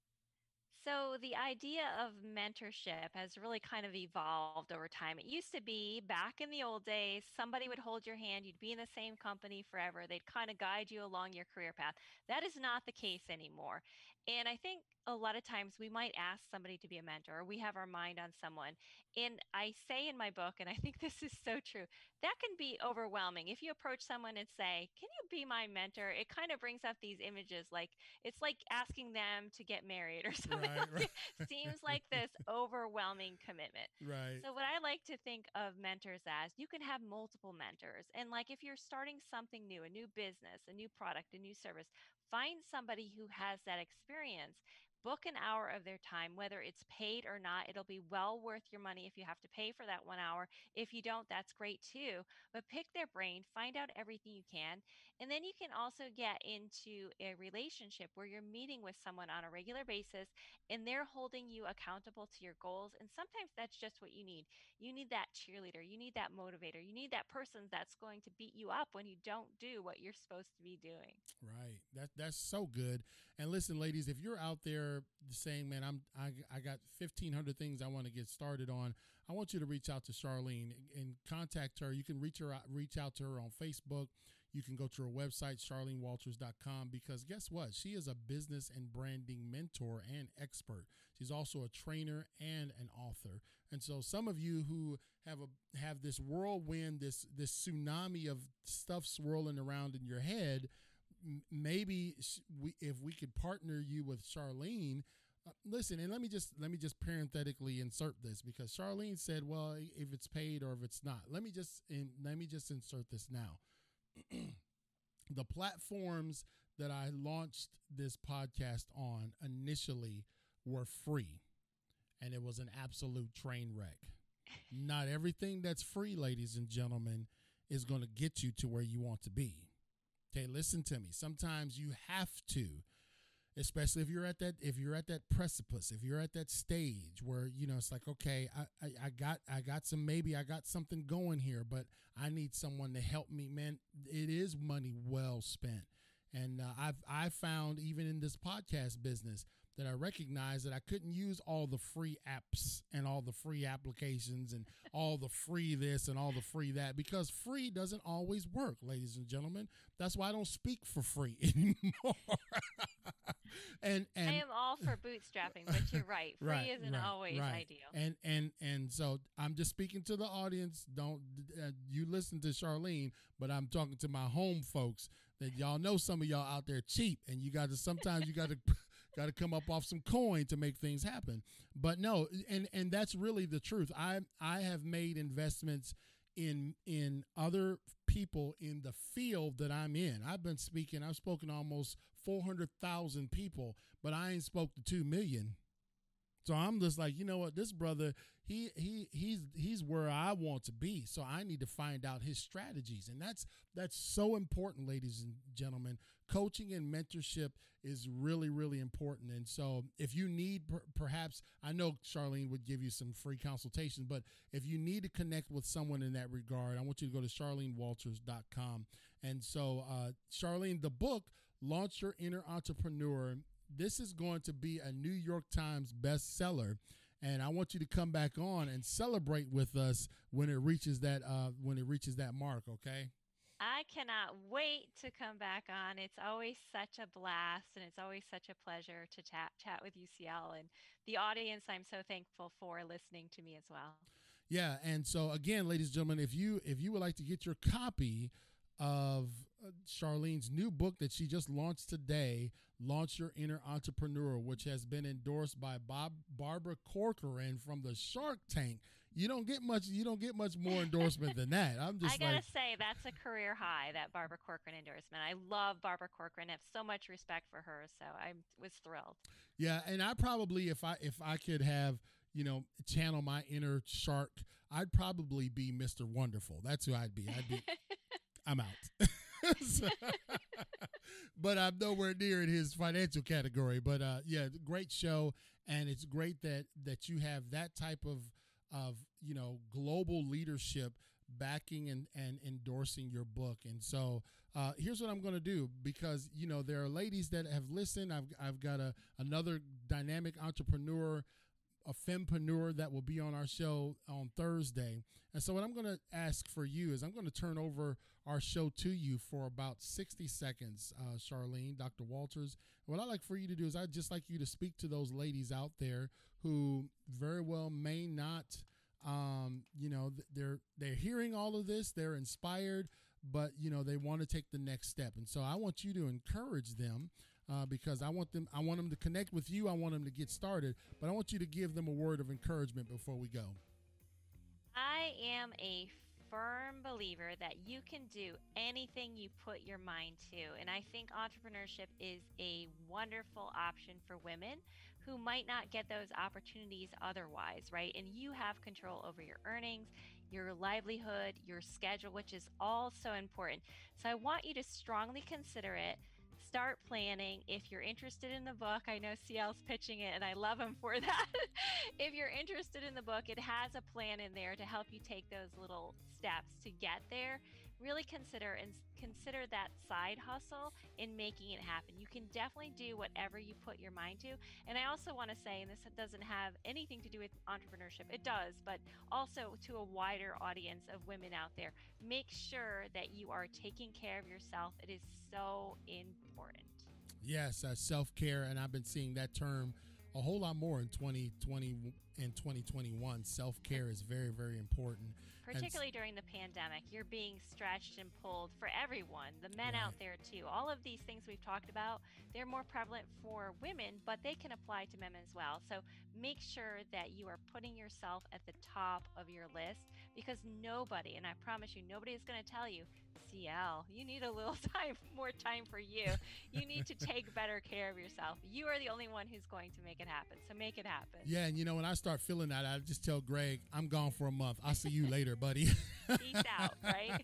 So the idea of mentorship has really kind of evolved over time. It used to be back in the old days, somebody would hold your hand, you'd be in the same company forever. They'd kind of guide you along your career path. That is not the case anymore. And I think a lot of times we might ask somebody to be a mentor, or we have our mind on someone. And I say in my book, and I think this is so true, that can be overwhelming. If you approach someone and say, "Can you be my mentor?" It kind of brings up these images like it's like asking them to get married or something. Right, right. Seems like this overwhelming commitment. Right. So, what I like to think of mentors as, you can have multiple mentors. And, like, if you're starting something new, a new business, a new product, a new service, find somebody who has that experience. Book an hour of their time, whether it's paid or not. It'll be well worth your money if you have to pay for that one hour. If you don't, that's great too. But pick their brain, find out everything you can. And then you can also get into a relationship where you're meeting with someone on a regular basis and they're holding you accountable to your goals. And sometimes that's just what you need. You need that cheerleader, you need that motivator, you need that person that's going to beat you up when you don't do what you're supposed to be doing. Right. That that's so good. And listen, ladies, if you're out there saying, "Man, I'm I, I got fifteen hundred things I want to get started on," I want you to reach out to Charlene and contact her. You can reach her out, reach out to her on Facebook. You can go to her website, charlene walters dot com, because guess what? She is a business and branding mentor and expert. She's also a trainer and an author. And so some of you who have a have this whirlwind, this this tsunami of stuff swirling around in your head, maybe we, if we could partner you with Charlene. Uh, listen, and let me just let me just parenthetically insert this, because Charlene said, "Well, if it's paid or if it's not." Let me just in, let me just insert this now. The platforms that I launched this podcast on initially were free, and it was an absolute train wreck. Not everything that's free, ladies and gentlemen, is going to get you to where you want to be. Okay, listen to me. Sometimes you have to, especially if you're at that if you're at that precipice, if you're at that stage where, you know, it's like, okay, I, I, I got I got some maybe I got something going here, but I need someone to help me. Man, it is money well spent. And uh, I've I found even in this podcast business that I recognize that I couldn't use all the free apps and all the free applications and all the free this and all the free that, because free doesn't always work, ladies and gentlemen. That's why I don't speak for free anymore. and and I am all for bootstrapping, but you're right. Free right, isn't right, always right. ideal. And and and so I'm just speaking to the audience. Don't uh, you listen to Charlene, but I'm talking to my home folks. That y'all know some of y'all out there cheap, and you got to sometimes you got to got to come up off some coin to make things happen. But no, and and that's really the truth. I I have made investments in in other people in the field that I'm in. I've been speaking. I've spoken to almost four hundred thousand people, but I ain't spoke to two million. So I'm just like, you know what, this brother, he he he's he's where I want to be. So I need to find out his strategies. And that's that's so important, ladies and gentlemen. Coaching and mentorship is really, really important. And so if you need per, perhaps, I know Charlene would give you some free consultation, but if you need to connect with someone in that regard, I want you to go to charlene walters dot com. And so uh, Charlene, the book, Launch Your Inner Entrepreneur, this is going to be a New York Times bestseller, and I want you to come back on and celebrate with us when it reaches that uh, when it reaches that mark. Okay. I cannot wait to come back on. It's always such a blast, and it's always such a pleasure to chat chat with U C L and the audience. I'm so thankful for listening to me as well. Yeah, and so again, ladies and gentlemen, if you if you would like to get your copy of uh, Charlene's new book that she just launched today, Launch Your Inner Entrepreneur, which has been endorsed by Bob Barbara Corcoran from the Shark Tank. You don't get much. You don't get much more endorsement than that. I'm just. I gotta like, say that's a career high. That Barbara Corcoran endorsement. I love Barbara Corcoran. I have so much respect for her. So I was thrilled. Yeah, and I probably, if I if I could have, you know, channel my inner shark, I'd probably be Mister Wonderful. That's who I'd be. I'd be. I'm out. So, but I'm nowhere near in his financial category. But uh, yeah, great show, and it's great that that you have that type of of you know global leadership backing and, and endorsing your book. And so uh, here's what I'm going to do, because you know there are ladies that have listened. I've I've got a another dynamic entrepreneur, a fempreneur that will be on our show on Thursday. And so what I'm going to ask for you is I'm going to turn over our show to you for about sixty seconds, uh, Charlene, Doctor Walters. What I'd like for you to do is I'd just like you to speak to those ladies out there who very well may not, um, you know, they're they're hearing all of this, they're inspired, but, you know, they want to take the next step. And so I want you to encourage them. Uh, because I want them, I want them to connect with you. I want them to get started, but I want you to give them a word of encouragement before we go. I am a firm believer that you can do anything you put your mind to. And I think entrepreneurship is a wonderful option for women who might not get those opportunities otherwise, right? And you have control over your earnings, your livelihood, your schedule, which is all so important. So I want you to strongly consider it. Start planning. If you're interested in the book, I know C L's pitching it and I love him for that. If you're interested in the book, it has a plan in there to help you take those little steps to get there. Really consider and consider that side hustle in making it happen. You can definitely do whatever you put your mind to. And I also want to say, and this doesn't have anything to do with entrepreneurship, it does, but also to a wider audience of women out there, make sure that you are taking care of yourself. It is so important. Yes, uh, self-care, and I've been seeing that term a whole lot more in twenty twenty and twenty twenty-one. Self-care is very, very important. Particularly and, during the pandemic, you're being stretched and pulled for everyone, the men right. out there too. All of these things we've talked about, they're more prevalent for women, but they can apply to men as well. So make sure that you are putting yourself at the top of your list, because nobody, and I promise you, nobody is going to tell you, C L, you need a little time, more time for you. You need to take better care of yourself. You are the only one who's going to make it happen. So make it happen. Yeah, and you know, when I start feeling that, I just tell Greg, I'm gone for a month. I'll see you later, buddy. Peace out, right?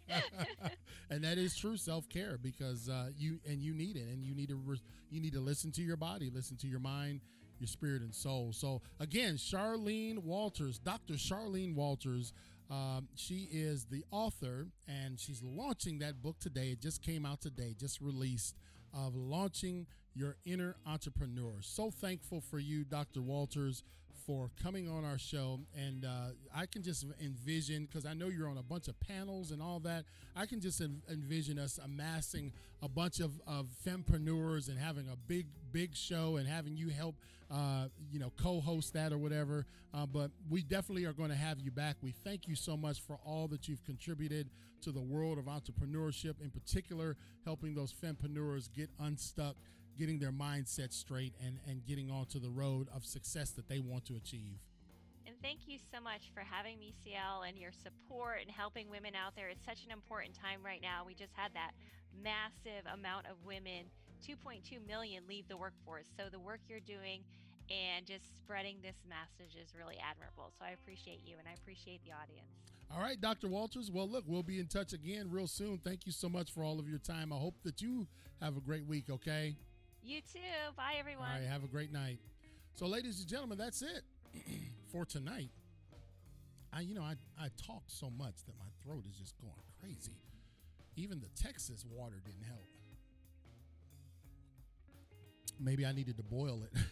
And that is true self-care, because uh, you and you need it, and you need to re- you need to listen to your body, listen to your mind, your spirit and soul. So again, Charlene Walters, Doctor Charlene Walters. Um, she is the author, and she's launching that book today. It just came out today, just released, of Launching Your Inner Entrepreneur. So thankful for you, Doctor Walters, for coming on our show. And uh, I can just envision, because I know you're on a bunch of panels and all that, I can just en- envision us amassing a bunch of, of fempreneurs and having a big, big show and having you help, uh, you know, co-host that or whatever. Uh, but we definitely are going to have you back. We thank you so much for all that you've contributed to the world of entrepreneurship, in particular, helping those fempreneurs get unstuck, getting their mindset straight, and, and getting onto the road of success that they want to achieve. And thank you so much for having me, C L, and your support and helping women out there. It's such an important time right now. We just had that massive amount of women, two point two million, leave the workforce. So the work you're doing and just spreading this message is really admirable. So I appreciate you, and I appreciate the audience. All right, Doctor Walters. Well, look, we'll be in touch again real soon. Thank you so much for all of your time. I hope that you have a great week, okay? You too. Bye, everyone. All right, have a great night. So, ladies and gentlemen, that's it for tonight. I, you know, I, I talk so much that my throat is just going crazy. Even the Texas water didn't help. Maybe I needed to boil it.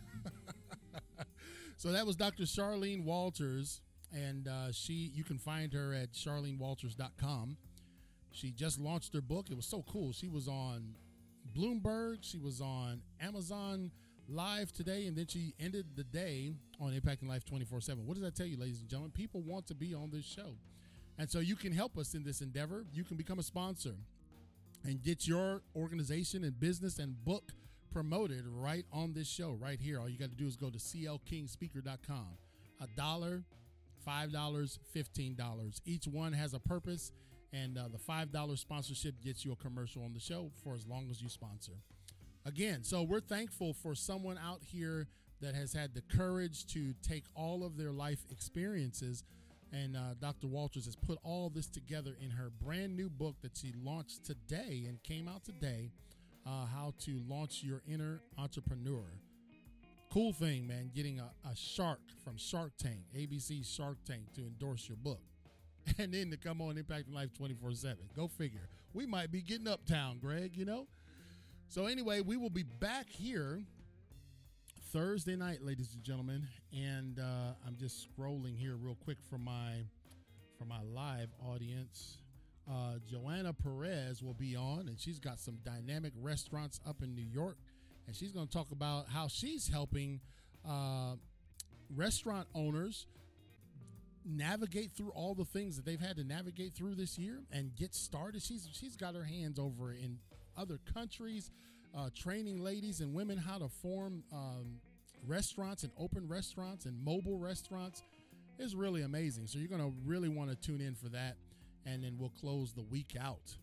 So that was Doctor Charlene Walters, and uh, she you can find her at charlene walters dot com. She just launched her book. It was so cool. She was on Bloomberg. She was on Amazon Live today, and then she ended the day on Impacting Life twenty-four seven. What does that tell you, ladies and gentlemen? People want to be on this show. And so you can help us in this endeavor. You can become a sponsor. and get your organization and business and book promoted right on this show right here. All you got to do is go to c l king speaker dot com. A dollar, five dollars, fifteen dollars. Each one has a purpose, and uh, the five dollars sponsorship gets you a commercial on the show for as long as you sponsor. Again, so we're thankful for someone out here that has had the courage to take all of their life experiences, and uh, Doctor Walters has put all this together in her brand new book that she launched today and came out today, uh, How to Launch Your Inner Entrepreneur. Cool thing, man, getting a, a shark from Shark Tank, A B C Shark Tank, to endorse your book. And then to come on Impacting Life twenty-four seven. Go figure. We might be getting uptown, Greg, you know? So anyway, we will be back here Thursday night, ladies and gentlemen. And uh, I'm just scrolling here real quick for my for my live audience. Uh, Joanna Perez will be on, and she's got some dynamic restaurants up in New York. And she's going to talk about how she's helping uh, restaurant owners navigate through all the things that they've had to navigate through this year and get started. She's she's got her hands over in other countries, uh, training ladies and women how to form um, restaurants and open restaurants and mobile restaurants. It's really amazing. So you're going to really want to tune in for that. And then we'll close the week out.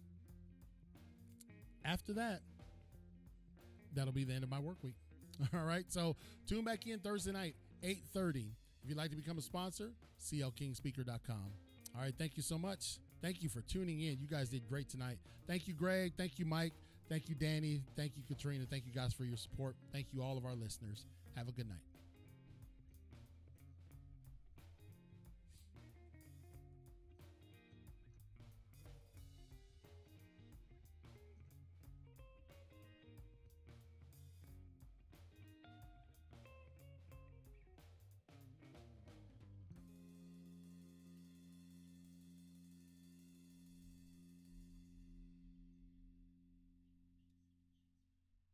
After that, that'll be the end of my work week. All right. So tune back in Thursday night, eight thirty. If you'd like to become a sponsor, c l king speaker dot com. All right. Thank you so much. Thank you for tuning in. You guys did great tonight. Thank you, Greg. Thank you, Mike. Thank you, Danny. Thank you, Katrina. Thank you guys for your support. Thank you, all of our listeners. Have a good night.